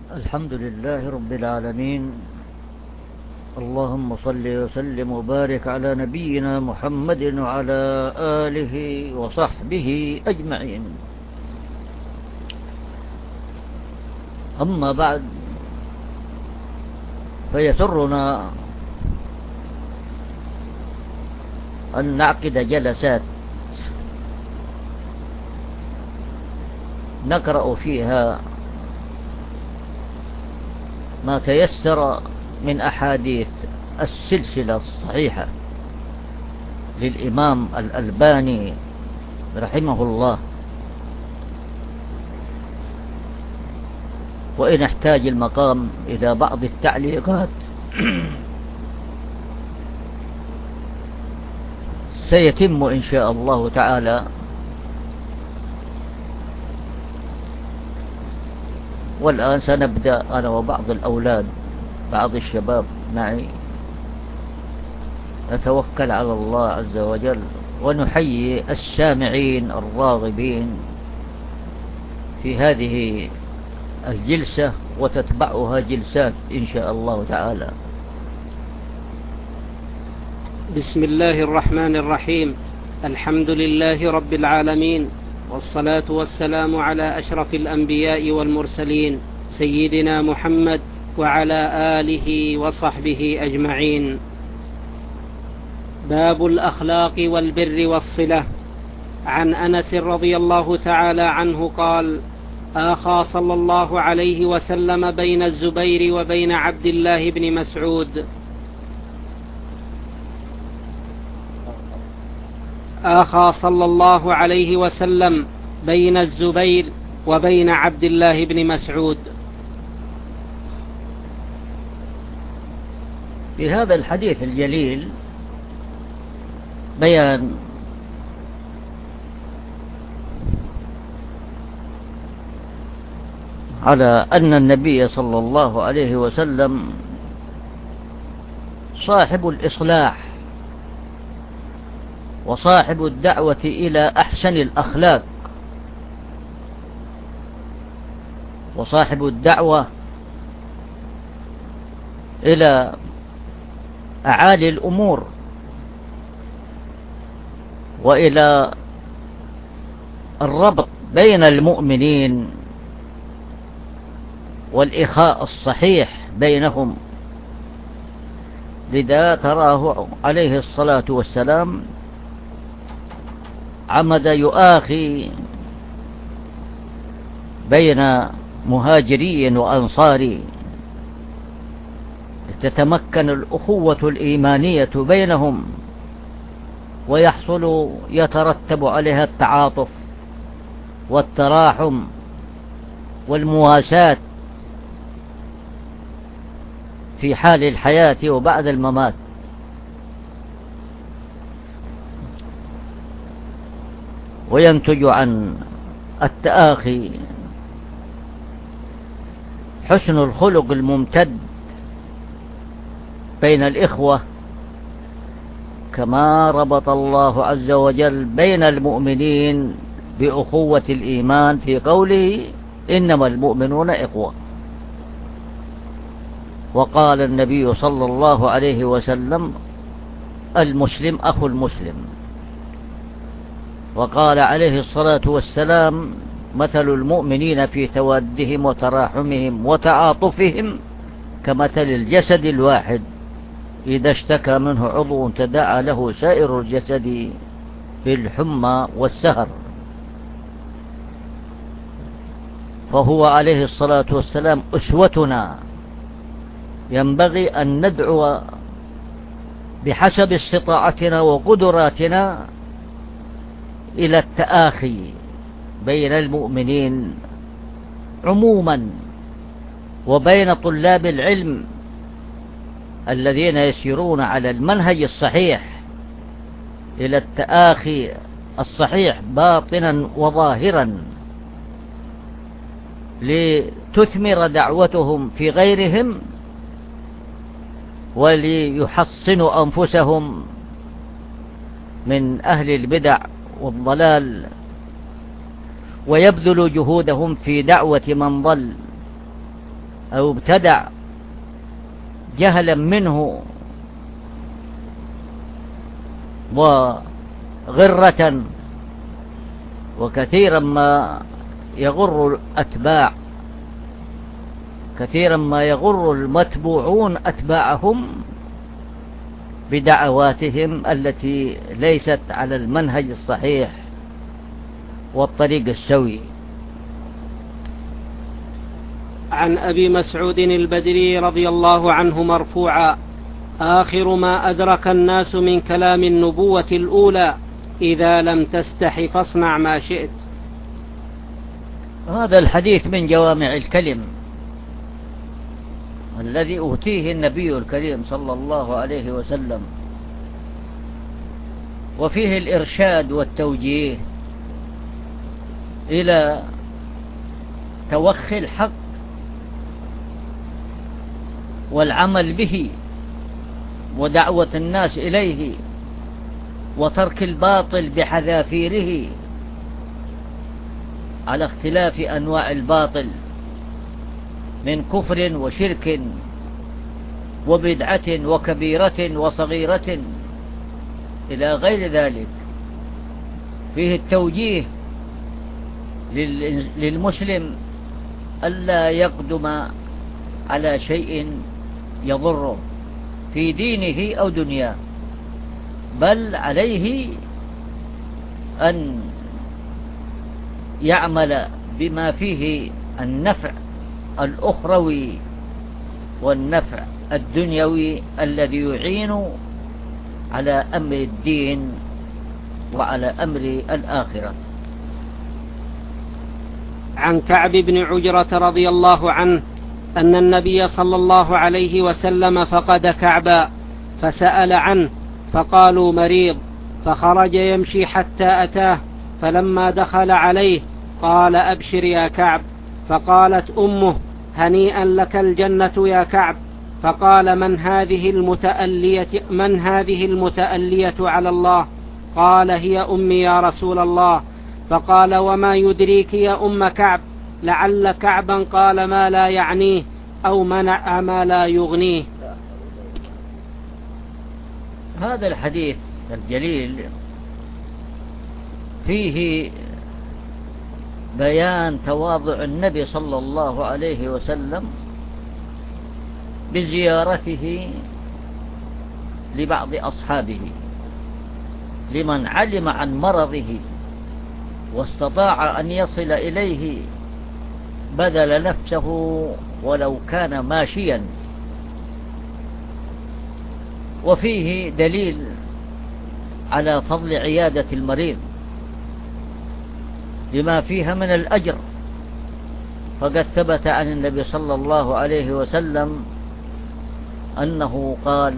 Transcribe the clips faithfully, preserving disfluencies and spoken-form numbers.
الحمد لله رب العالمين. اللهم صل وسلم وبارك على نبينا محمد وعلى آله وصحبه أجمعين. أما بعد، فيسرنا أن نعقد جلسات نقرأ فيها ما تيسر من أحاديث السلسلة الصحيحة للإمام الألباني رحمه الله، وإن احتاج المقام إلى بعض التعليقات سيتم إن شاء الله تعالى. والآن سنبدأ أنا وبعض الأولاد، بعض الشباب معي، نتوكل على الله عز وجل ونحيي السامعين الراغبين في هذه الجلسة، وتتبعها جلسات إن شاء الله تعالى. بسم الله الرحمن الرحيم. الحمد لله رب العالمين، والصلاة والسلام على أشرف الأنبياء والمرسلين سيدنا محمد وعلى آله وصحبه أجمعين. باب الأخلاق والبر والصلة. عن أنس رضي الله تعالى عنه قال: آخى صلى الله عليه وسلم بين الزبير وبين عبد الله بن مسعود آخى صلى الله عليه وسلم بين الزبير وبين عبد الله بن مسعود. في هذا الحديث الجليل بيان على أن النبي صلى الله عليه وسلم صاحب الإصلاح وصاحب الدعوة إلى أحسن الأخلاق، وصاحب الدعوة إلى أعالي الأمور، وإلى الربط بين المؤمنين والإخاء الصحيح بينهم. لذا تراه عليه الصلاة والسلام عمد يؤاخي بين مهاجري وأنصاري، تتمكن الأخوة الإيمانية بينهم، ويحصل يترتب عليها التعاطف والتراحم والمواساة في حال الحياة وبعد الممات. وينتج عن التآخي حسن الخلق الممتد بين الإخوة، كما ربط الله عز وجل بين المؤمنين بأخوة الإيمان في قوله: إنما المؤمنون إخوة. وقال النبي صلى الله عليه وسلم: المسلم أخو المسلم. وقال عليه الصلاة والسلام: مثل المؤمنين في توادهم وتراحمهم وتعاطفهم كمثل الجسد الواحد إذا اشتكى منه عضو تداعى له سائر الجسد بالحمى والسهر. فهو عليه الصلاة والسلام أسوتنا، ينبغي أن ندعو بحسب استطاعتنا وقدراتنا إلى التآخي بين المؤمنين عموما، وبين طلاب العلم الذين يسيرون على المنهج الصحيح إلى التآخي الصحيح باطنا وظاهرا، لتثمر دعوتهم في غيرهم وليحصنوا أنفسهم من أهل البدع والضلال، ويبذلوا جهودهم في دعوة من ضل أو ابتدع جهلا منه وغرة، وكثيرا ما يغر الأتباع، كثيرا ما يغر المتبوعون أتباعهم بدعواتهم التي ليست على المنهج الصحيح والطريق السوي. عن أبي مسعود البدري رضي الله عنه مرفوعا: آخر ما أدرك الناس من كلام النبوة الأولى: إذا لم تستح فاصنع ما شئت. هذا الحديث من جوامع الكلم الذي أوتيه النبي الكريم صلى الله عليه وسلم، وفيه الإرشاد والتوجيه إلى توخي الحق والعمل به ودعوة الناس إليه وترك الباطل بحذافيره على اختلاف أنواع الباطل من كفر وشرك وبدعة وكبيرة وصغيرة إلى غير ذلك. فيه التوجيه للمسلم ألا يقدم على شيء يضره في دينه أو دنياه، بل عليه أن يعمل بما فيه النفع الأخروي والنفع الدنيوي الذي يعين على أمر الدين وعلى أمر الآخرة. عن كعب بن عجرة رضي الله عنه أن النبي صلى الله عليه وسلم فقد كعبا فسأل عنه فقالوا مريض، فخرج يمشي حتى أتاه، فلما دخل عليه قال: أبشر يا كعب. فقالت أمه: هنيئا لك الجنة يا كعب. فقال: من هذه المتألية من هذه المتألية على الله؟ قال: هي أمي يا رسول الله. فقال: وما يدريك يا أم كعب؟ لعل كعبا قال ما لا يعنيه أو منع ما لا يغنيه. هذا الحديث الجليل فيه بيان تواضع النبي صلى الله عليه وسلم بزيارته لبعض أصحابه لمن علم عن مرضه واستطاع أن يصل إليه، بذل نفسه ولو كان ماشيا. وفيه دليل على فضل عيادة المريض لما فيها من الأجر، فقد ثبت عن النبي صلى الله عليه وسلم أنه قال: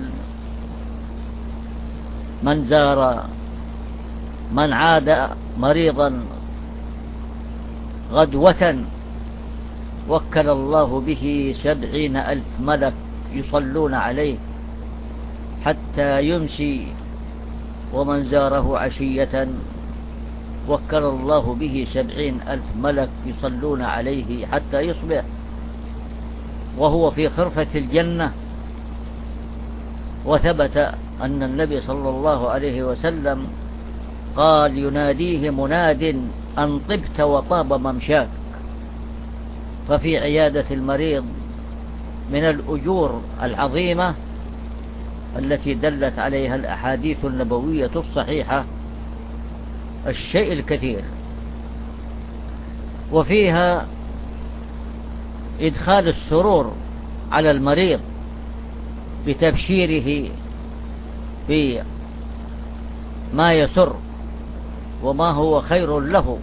من زار من عاد مريضا غدوة وكل الله به سبعين ألف ملك يصلون عليه حتى يمسي، ومن زاره عشية وكل الله به سبعين ألف ملك يصلون عليه حتى يصبح وهو في خرفة الجنة. وثبت أن النبي صلى الله عليه وسلم قال: يناديه مناد أن طبت وطاب ممشاك. ففي عيادة المريض من الأجور العظيمة التي دلت عليها الأحاديث النبوية الصحيحة الشيء الكثير، وفيها إدخال السرور على المريض بتبشيره بما يسر وما هو خير له.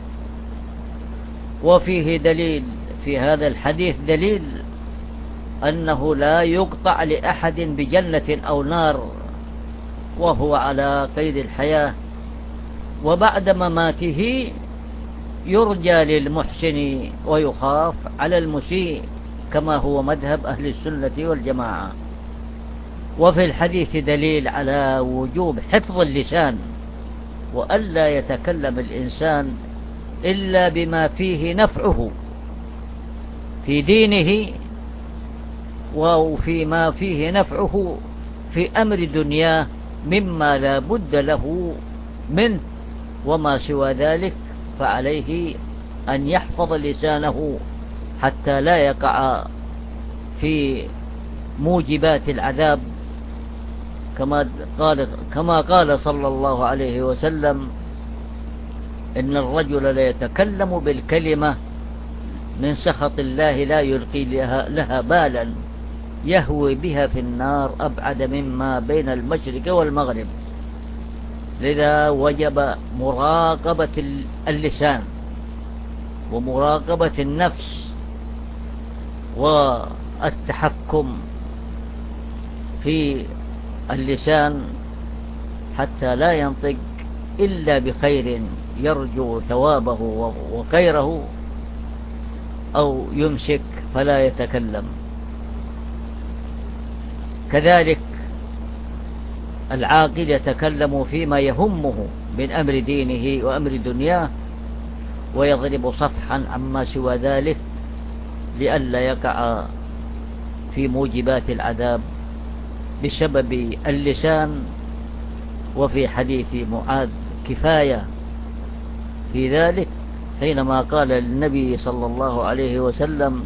وفيه دليل في هذا الحديث دليل أنه لا يقطع لأحد بجنة أو نار وهو على قيد الحياة، وبعد مماته يرجى للمحسن ويخاف على المسيء، كما هو مذهب أهل السنة والجماعة. وفي الحديث دليل على وجوب حفظ اللسان، وألا يتكلم الإنسان إلا بما فيه نفعه في دينه وفيما فيه نفعه في أمر دنياه مما لا بد له منه، وما سوى ذلك فعليه أن يحفظ لسانه حتى لا يقع في موجبات العذاب، كما قال, كما قال صلى الله عليه وسلم: إن الرجل لا يتكلم بالكلمة من سخط الله لا يلقي لها, لها بالا يهوي بها في النار أبعد مما بين المشرق والمغرب. لذا وجب مراقبة اللسان ومراقبة النفس والتحكم في اللسان حتى لا ينطق إلا بخير يرجو ثوابه وخيره، أو يمسك فلا يتكلم. كذلك العاقل يتكلم فيما يهمه من أمر دينه وأمر دنياه، ويضرب صفحا عما سوى ذلك لئلا يقع في موجبات العذاب بسبب اللسان. وفي حديث معاذ كفاية في ذلك حينما قال للنبي صلى الله عليه وسلم: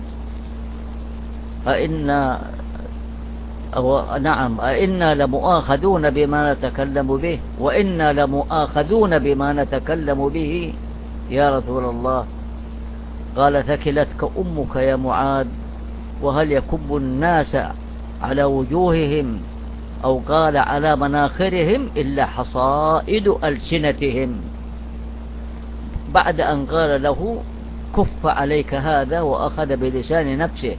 أئنا أو نعم أئنا لمؤاخذون بما نتكلم به وإنا لمؤاخذون بما نتكلم به يا رسول الله. قال: ثكلتك أمك يا معاذ، وهل يكب الناس على وجوههم أو قال على مناخرهم إلا حصائد ألسنتهم، بعد أن قال له: كف عليك هذا، وأخذ بلسان نفسه.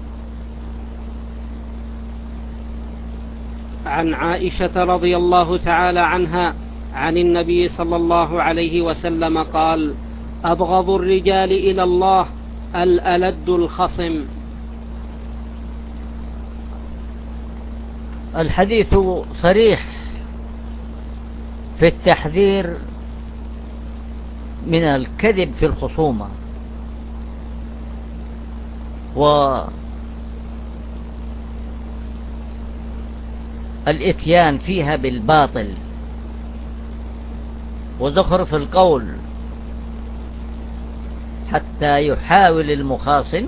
عن عائشة رضي الله تعالى عنها عن النبي صلى الله عليه وسلم قال: أبغض الرجال إلى الله الألد الخصم. الحديث صريح في التحذير من الكذب في الخصومة والإتيان فيها بالباطل وزخرف القول، حتى يحاول المخاصم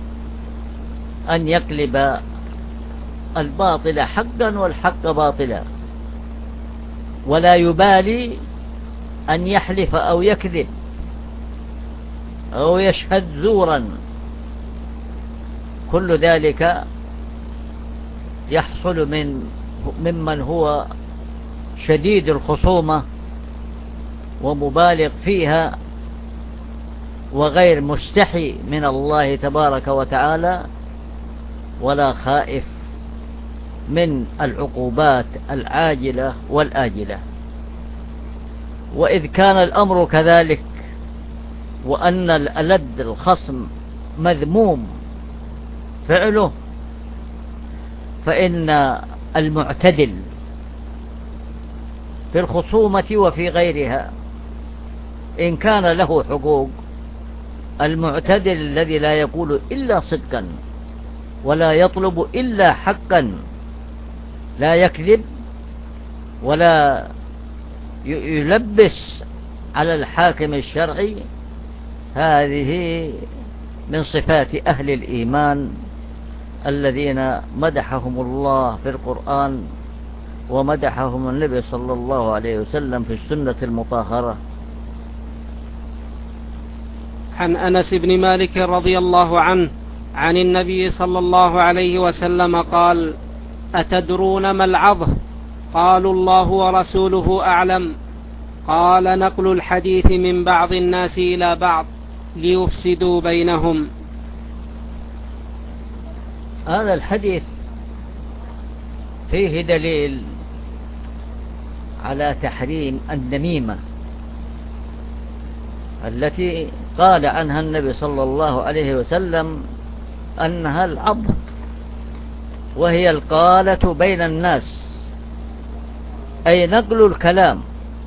أن يقلب الباطل حقا والحق باطلا، ولا يبالي أن يحلف أو يكذب أو يشهد زورا. كل ذلك يحصل من ممن هو شديد الخصومة ومبالغ فيها وغير مستحي من الله تبارك وتعالى، ولا خائف من العقوبات العاجلة والآجلة. وإذ كان الأمر كذلك وأن الألد الخصم مذموم فعله، فإن المعتدل في الخصومة وفي غيرها إن كان له حقوق، المعتدل الذي لا يقول إلا صدقا ولا يطلب إلا حقا، لا يكذب ولا يلبس على الحاكم الشرعي، هذه من صفات أهل الإيمان الذين مدحهم الله في القرآن ومدحهم النبي صلى الله عليه وسلم في السنة المطهرة. عن أنس بن مالك رضي الله عنه عن النبي صلى الله عليه وسلم قال: أتدرون ما العظه؟ قالوا: الله ورسوله أعلم. قال: نقل الحديث من بعض الناس إلى بعض ليفسدوا بينهم. هذا الحديث فيه دليل على تحريم النميمة التي قال عنها النبي صلى الله عليه وسلم أنها العض، وهي القالة بين الناس، أي نقل الكلام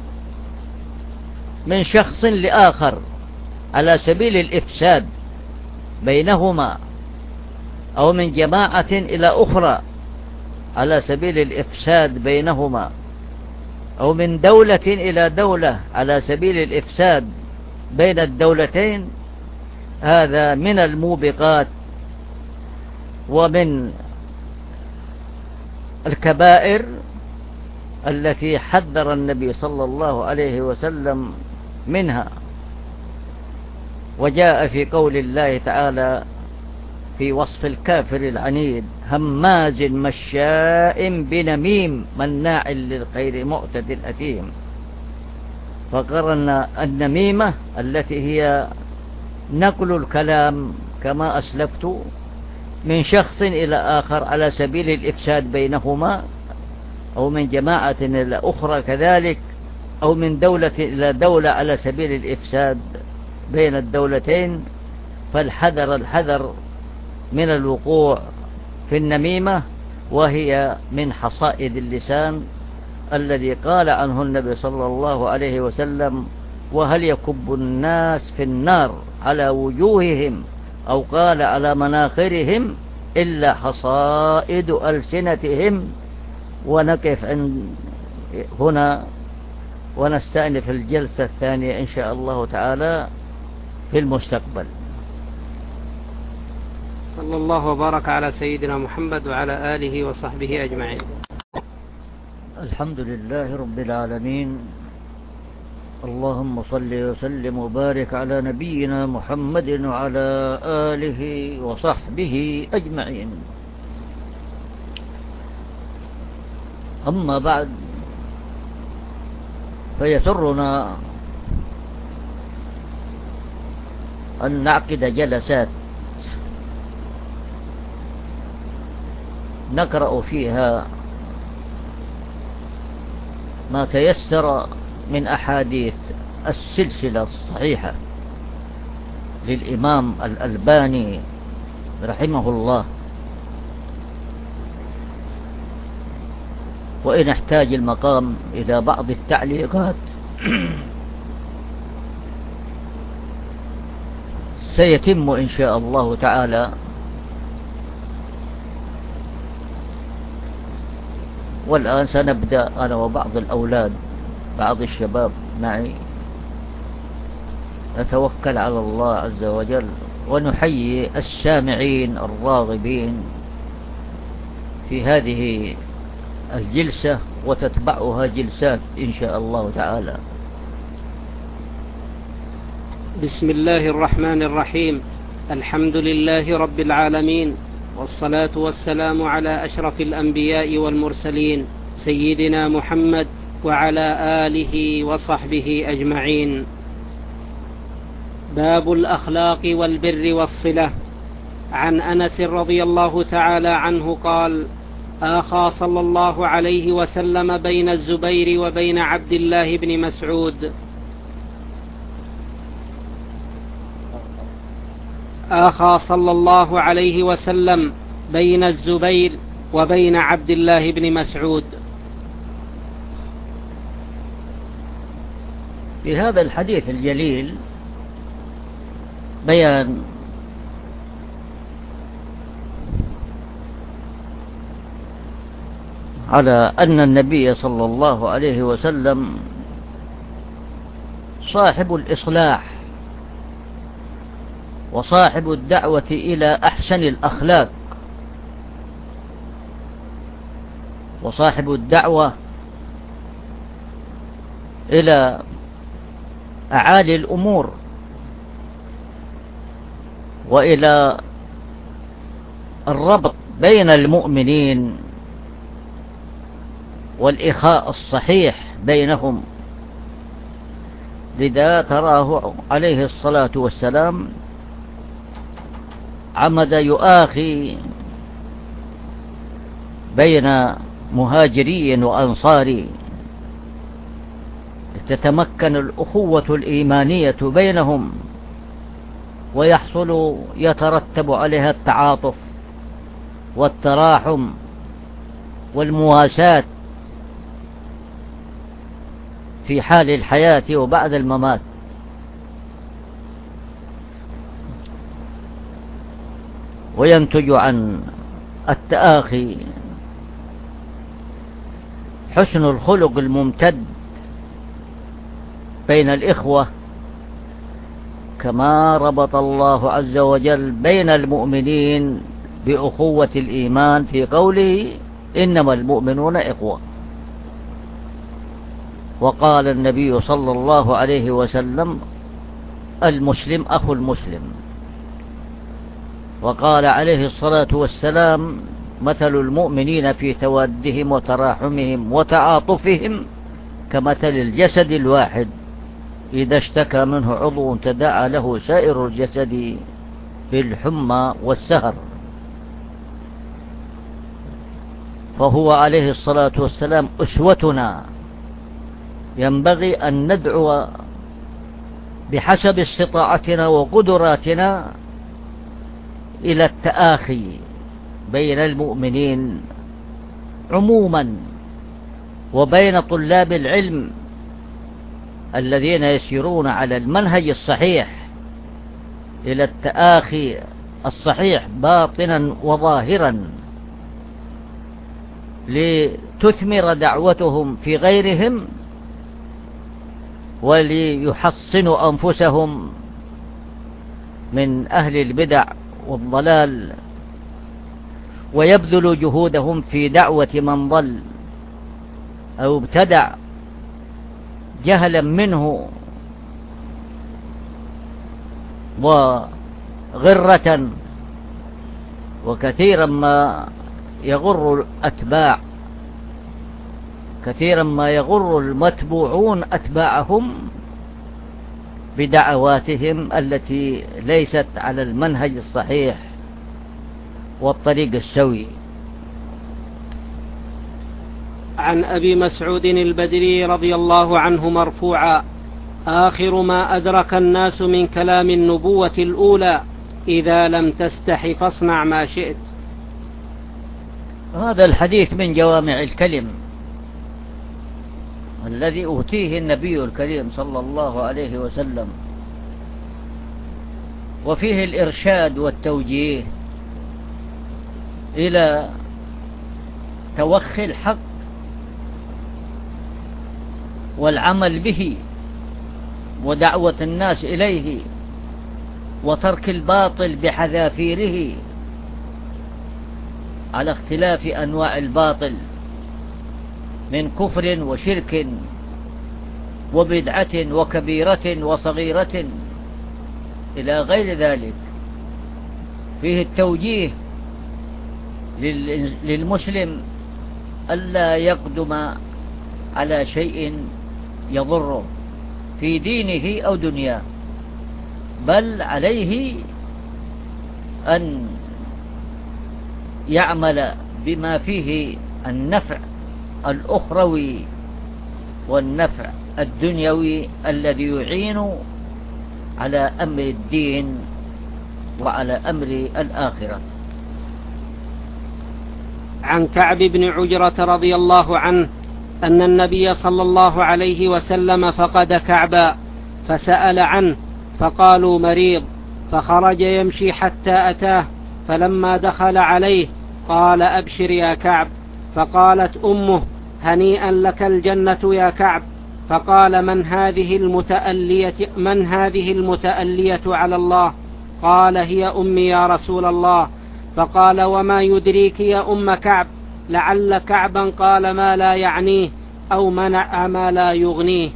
من شخص لآخر على سبيل الإفساد بينهما أو من جماعة إلى أخرى على سبيل الإفساد بينهما، أو من دولة إلى دولة على سبيل الإفساد بين الدولتين، هذا من الموبقات ومن الكبائر التي حذر النبي صلى الله عليه وسلم منها. وجاء في قول الله تعالى في وصف الكافر العنيد: هماز مشاء بنميم مناع للخير معتد أثيم. فقرن النميمة التي هي نقل الكلام كما أسلفت من شخص إلى آخر على سبيل الإفساد بينهما، أو من جماعة إلى أخرى كذلك، أو من دولة إلى دولة على سبيل الإفساد بين الدولتين. فالحذر الحذر من الوقوع في النميمة، وهي من حصائد اللسان الذي قال عنه النبي صلى الله عليه وسلم: وهل يكب الناس في النار على وجوههم أو قال على مناخرهم إلا حصائد ألسنتهم. ونقف عند هنا ونستأنف الجلسة الثانية إن شاء الله تعالى في المستقبل. صلى الله وبارك على سيدنا محمد وعلى آله وصحبه أجمعين. الحمد لله رب العالمين، اللهم صل وسلم وبارك على نبينا محمد وعلى آله وصحبه أجمعين. أما بعد، فيسرنا أن نعقد جلسات نقرأ فيها ما تيسر من أحاديث السلسلة الصحيحة للإمام الألباني رحمه الله، وإن احتاج المقام إلى بعض التعليقات سيتم إن شاء الله تعالى. والآن سنبدأ أنا وبعض الأولاد، بعض الشباب معي، نتوكل على الله عز وجل ونحيي السامعين الراغبين في هذه الجلسة، وتتبعها جلسات إن شاء الله تعالى. بسم الله الرحمن الرحيم. الحمد لله رب العالمين، والصلاة والسلام على أشرف الأنبياء والمرسلين سيدنا محمد وعلى آله وصحبه أجمعين. باب الأخلاق والبر والصلة. عن أنس رضي الله تعالى عنه قال: آخى صلى الله عليه وسلم بين الزبير وبين عبد الله بن مسعود آخى صلى الله عليه وسلم بين الزبير وبين عبد الله بن مسعود. في هذا الحديث الجليل بيان على أن النبي صلى الله عليه وسلم صاحب الإصلاح وصاحب الدعوة إلى أحسن الأخلاق، وصاحب الدعوة إلى أعالي الأمور، وإلى الربط بين المؤمنين والإخاء الصحيح بينهم. لذا تراه عليه الصلاة والسلام عمد يؤاخي بين مهاجري وأنصاري تتمكن الأخوة الإيمانية بينهم، ويحصل يترتب عليها التعاطف والتراحم والمواساة في حال الحياة وبعد الممات. وينتج عن التآخي حسن الخلق الممتد بين الإخوة، كما ربط الله عز وجل بين المؤمنين بأخوة الإيمان في قوله إنما المؤمنون إخوة. وقال النبي صلى الله عليه وسلم المسلم أخو المسلم. وقال عليه الصلاة والسلام مثل المؤمنين في تودهم وتراحمهم وتعاطفهم كمثل الجسد الواحد إذا اشتكى منه عضو تداعى له سائر الجسد بالحمى والسهر. فهو عليه الصلاة والسلام أسوتنا، ينبغي أن ندعو بحسب استطاعتنا وقدراتنا إلى التآخي بين المؤمنين عموما، وبين طلاب العلم الذين يسيرون على المنهج الصحيح إلى التآخي الصحيح باطنا وظاهرا، لتثمر دعوتهم في غيرهم وليحصنوا أنفسهم من أهل البدع والضلال، ويبذلوا جهودهم في دعوة من ضل أو ابتدع جهلا منه وغرة. وكثيرا ما يغر الأتباع، كثيرا ما يغر المتبوعون أتباعهم بدعواتهم التي ليست على المنهج الصحيح والطريق السوي. عن أبي مسعود البدري رضي الله عنه مرفوعا: آخر ما أدرك الناس من كلام النبوة الأولى إذا لم تستح فاصنع ما شئت. هذا الحديث من جوامع الكلم الذي أوتيه النبي الكريم صلى الله عليه وسلم، وفيه الإرشاد والتوجيه إلى توخي الحق والعمل به ودعوة الناس إليه، وترك الباطل بحذافيره على اختلاف أنواع الباطل من كفر وشرك وبدعة وكبيرة وصغيرة إلى غير ذلك. فيه التوجيه للمسلم ألا يقدم على شيء يضره في دينه أو دنياه، بل عليه أن يعمل بما فيه النفع الأخروي والنفع الدنيوي الذي يعين على أمر الدين وعلى أمر الآخرة. عن كعب بن عجرة رضي الله عنه أن النبي صلى الله عليه وسلم فقد كعبا فسأل عنه فقالوا مريض، فخرج يمشي حتى أتاه، فلما دخل عليه قال: أبشر يا كعب. فقالت أمه: هنيئا لك الجنة يا كعب. فقال: من هذه المتألية من هذه المتألية على الله؟ قال: هي أمي يا رسول الله. فقال: وما يدريك يا أم كعب؟ لعل كعبا قال ما لا يعنيه أو منع ما لا يغنيه.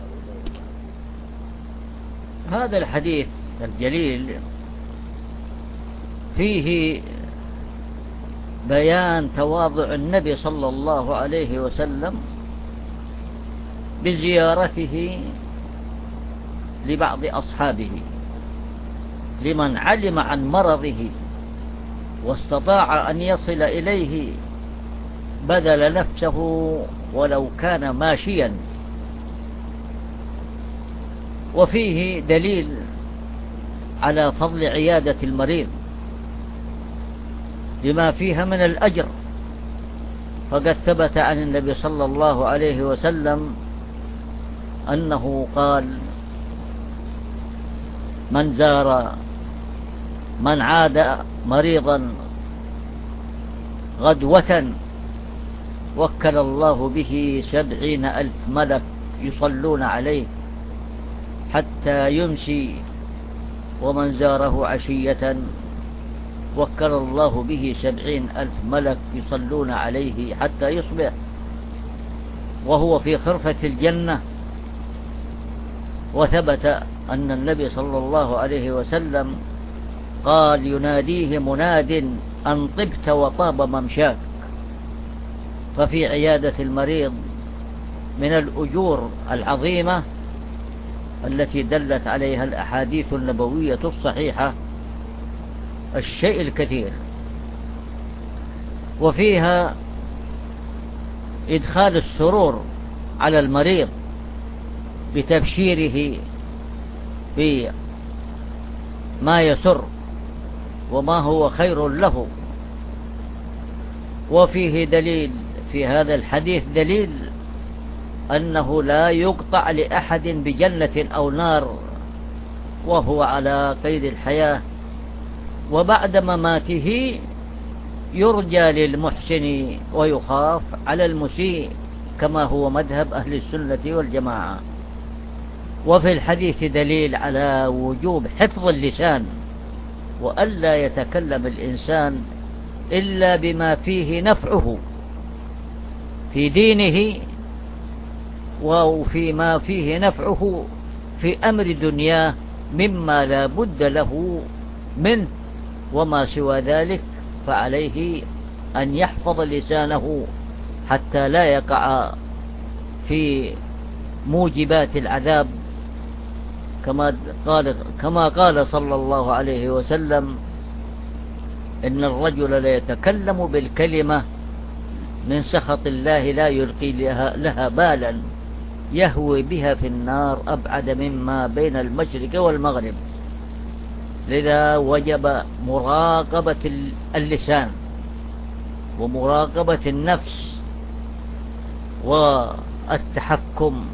هذا الحديث الجليل فيه بيان تواضع النبي صلى الله عليه وسلم بزيارته لبعض أصحابه لمن علم عن مرضه واستطاع أن يصل إليه بذل نفسه ولو كان ماشيا. وفيه دليل على فضل عيادة المريض لما فيها من الأجر، فقد ثبت عن النبي صلى الله عليه وسلم أنه قال: من زار من عاد مريضا غدوة وكل الله به سبعين ألف ملك يصلون عليه حتى يمسي، ومن زاره عشية وكل الله به سبعين ألف ملك يصلون عليه حتى يصبح وهو في خرفة الجنة. وثبت أن النبي صلى الله عليه وسلم قال: يناديه مناد أن طبت وطاب ممشاك. ففي عيادة المريض من الأجور العظيمة التي دلت عليها الأحاديث النبوية الصحيحة الشيء الكثير، وفيها إدخال السرور على المريض بتبشيره بما يسر وما هو خير له. وفيه دليل في هذا الحديث دليل أنه لا يقطع لأحد بجنة أو نار وهو على قيد الحياة، وبعد مماته يرجى للمحسن ويخاف على المسيء، كما هو مذهب أهل السنة والجماعة. وفي الحديث دليل على وجوب حفظ اللسان، وألا يتكلم الإنسان إلا بما فيه نفعه في دينه وفيما فيه نفعه في أمر دنياه مما لا بد له منه، وما سوى ذلك فعليه أن يحفظ لسانه حتى لا يقع في موجبات العذاب، كما قال كما قال صلى الله عليه وسلم: إن الرجل لا يتكلم بالكلمة من سخط الله لا يلقي لها, لها بالا يهوي بها في النار أبعد مما بين المشرق والمغرب. لذا وجب مراقبة اللسان ومراقبة النفس والتحكم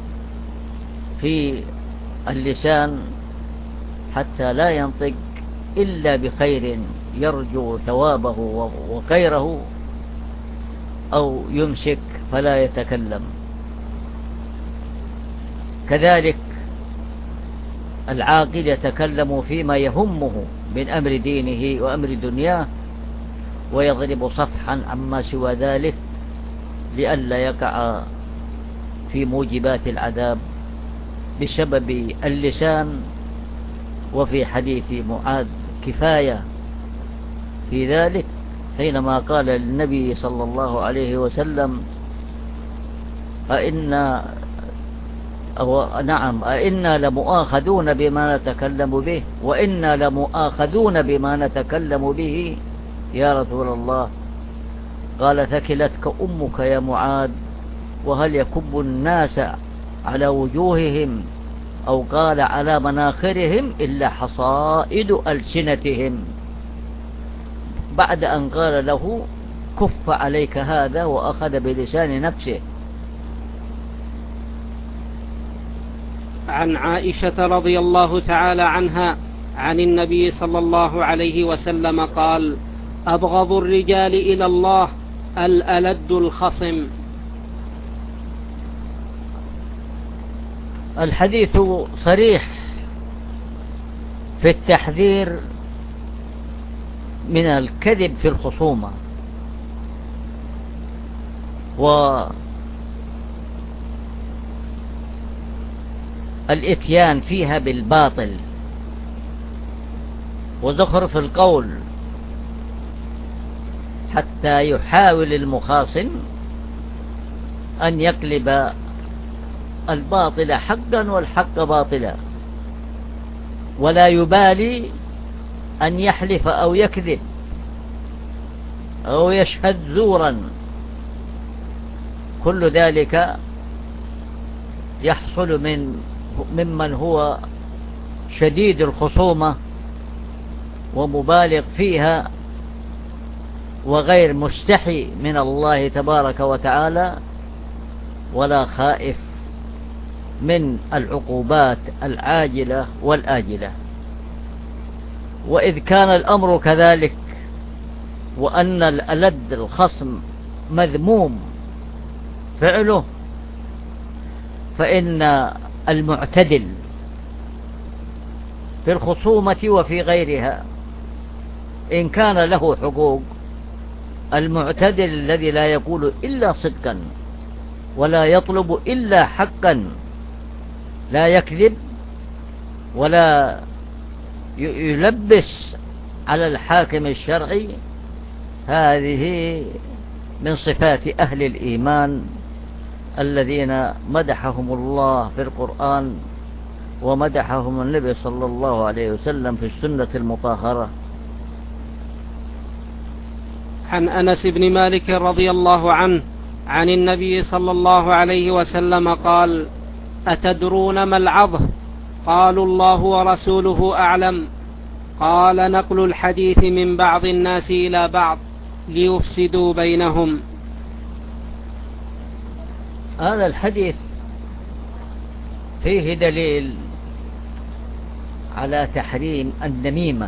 في اللسان حتى لا ينطق إلا بخير يرجو ثوابه وخيره، أو يمسك فلا يتكلم. كذلك العاقل يتكلم فيما يهمه من أمر دينه وأمر دنياه، ويضرب صفحا عما سوى ذلك لئلا يقع في موجبات العذاب بسبب اللسان. وفي حديث معاذ كفاية في ذلك حينما قال النبي صلى الله عليه وسلم: أئنا أو نعم أئنا لمؤاخذون بما نتكلم به وإنا لمؤاخذون بما نتكلم به يا رسول الله. قال: ثكلتك أمك يا معاذ، وهل يكب الناس على وجوههم أو قال على مناخرهم إلا حصائد ألسنتهم، بعد أن قال له: كف عليك هذا، وأخذ بلسان نفسه. عن عائشة رضي الله تعالى عنها عن النبي صلى الله عليه وسلم قال: أبغض الرجال إلى الله الألد الخصم. الحديث صريح في التحذير من الكذب في الخصومة والإتيان فيها بالباطل وزخرف القول حتى يحاول المخاصم أن يقلب الباطل حقا والحق باطلا، ولا يبالي أن يحلف أو يكذب أو يشهد زورا. كل ذلك يحصل من ممن هو شديد الخصومة ومبالغ فيها وغير مستحي من الله تبارك وتعالى ولا خائف من العقوبات العاجلة والآجلة. وإذ كان الأمر كذلك وأن الألد الخصم مذموم فعله، فإن المعتدل في الخصومة وفي غيرها إن كان له حقوق، المعتدل الذي لا يقول إلا صدقا ولا يطلب إلا حقا، لا يكذب ولا يلبس على الحاكم الشرعي، هذه من صفات أهل الإيمان الذين مدحهم الله في القرآن ومدحهم النبي صلى الله عليه وسلم في السنة المطهرة. عن أنس بن مالك رضي الله عنه عن النبي صلى الله عليه وسلم قال: أتدرون ما العظه؟ قالوا: الله ورسوله أعلم. قال: نقل الحديث من بعض الناس إلى بعض ليفسدوا بينهم. هذا الحديث فيه دليل على تحريم النميمة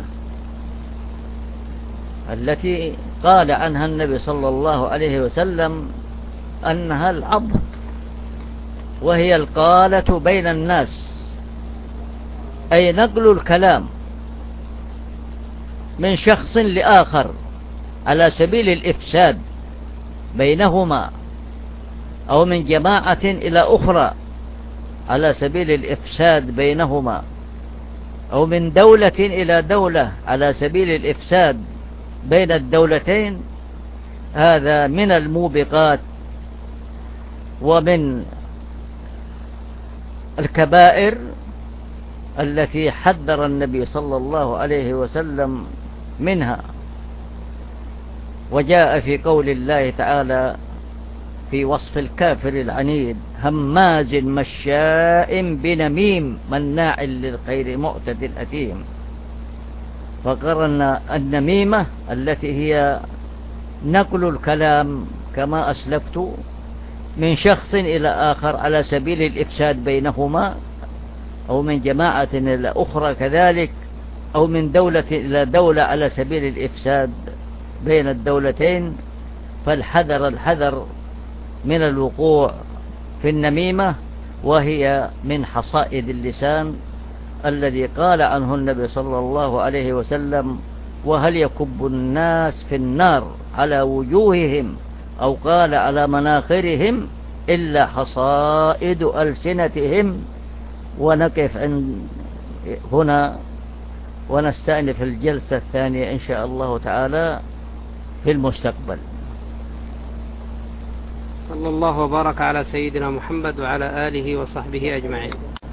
التي قال عنها النبي صلى الله عليه وسلم أنها العض، وهي القالة بين الناس، أي نقل الكلام من شخص لآخر على سبيل الإفساد بينهما، أو من جماعة إلى أخرى على سبيل الإفساد بينهما، أو من دولة إلى دولة على سبيل الإفساد بين الدولتين. هذا من الموبقات ومن الكبائر التي حذر النبي صلى الله عليه وسلم منها. وجاء في قول الله تعالى في وصف الكافر العنيد: هماز مشاء بنميم مناع للخير معتد أثيم. فقرن النميمة التي هي نقل الكلام كما أسلفت من شخص إلى آخر على سبيل الإفساد بينهما، أو من جماعة إلى أخرى كذلك، أو من دولة إلى دولة على سبيل الإفساد بين الدولتين. فالحذر الحذر من الوقوع في النميمة، وهي من حصائد اللسان الذي قال عنه النبي صلى الله عليه وسلم: وهل يكب الناس في النار على وجوههم أو قال على مناخرهم إلا حصائد ألسنتهم. ونقف عند هنا ونستأنف الجلسة الثانية إن شاء الله تعالى في المستقبل. صلى الله وبارك على سيدنا محمد وعلى آله وصحبه أجمعين.